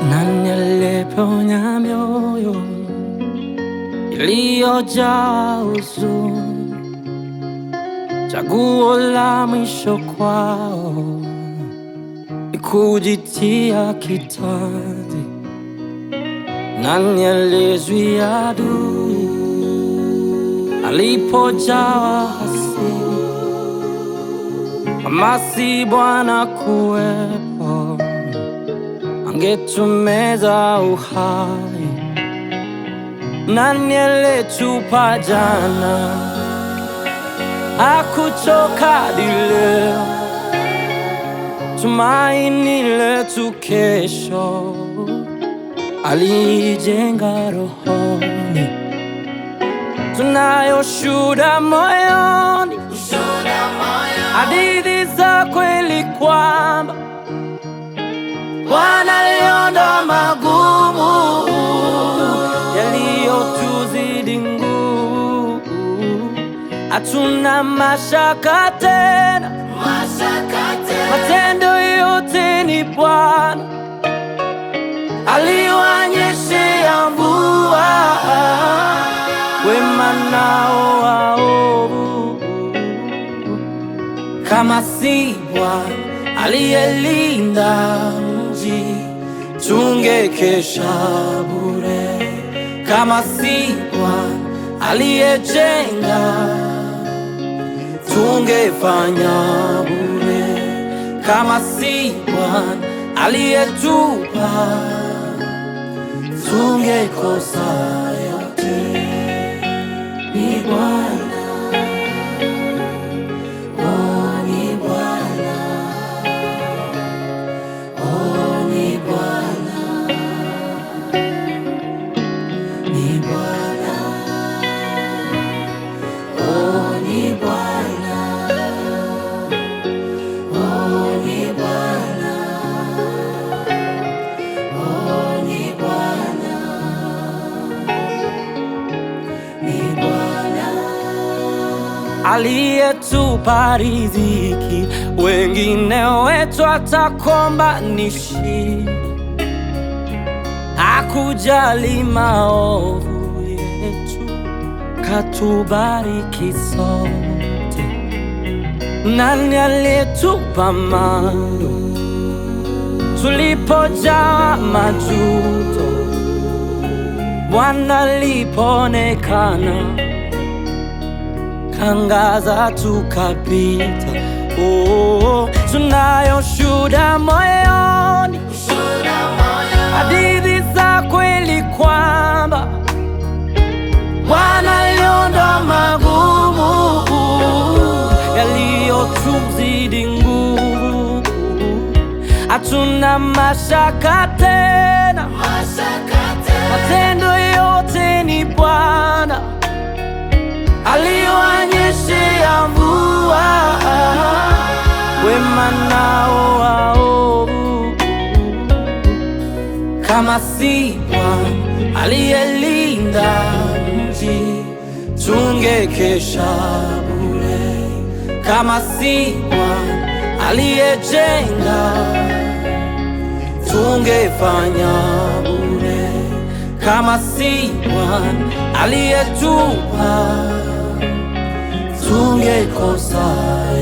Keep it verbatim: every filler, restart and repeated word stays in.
Nani aliyeponya mioyo iliyojaa huzuni? Chaguo la mwisho kwao ni kujitia kitanzi. Nani aliyezuia adui alipojawa hasira? Kama si Bwana kuwepo, angetumeza uhai. Nani aliyetupa jana, hakuchoka hadi leo? Tumaini letu kesho alijenga rohoni. Tunayo shuhuda moyoni, hadithi za kweli kwamba Bwana aliondoa magumu yaliyotuzidi nguvu. Hatuna mashaka tena, matendo yote ni Bwana aliwanyeshea mvua, wema nao waovu. Kama si Bwana aliyelinda mji, tungekesha bure. Kama si Bwana aliyejenga, tungefanya bure. Kama si Bwana aliyetupa, tungekosa yote. Ni Bwana, oh ni Bwana, oh ni Bwana, ni Bwana, oh ni Bwana, oh ni Bwana, oh ni Bwana, ni Bwana aliyetupa riziki. Wengine wetu atakomba ni shida, hakujali maovu yetu, katubariki sote. Nani aliyetupa mando tulipojaa majuto? Bwana alipoonekana, kangaza tukapita. Oh, tunayo shuhuda moyoni, hadithi za kweli kwamba Bwana aliondoa magumu yaliyotuzidi nguvu. Hatuna mashaka tena, matendo yote ni Bwana aliwanyeshea mvua, wema nao waovu. Kama si Bwana aliyelinda mji, tungekesha bure. Kama si Bwana aliyejenga, tungefanya bure. Kama si Bwana aliyetupa, tungekosa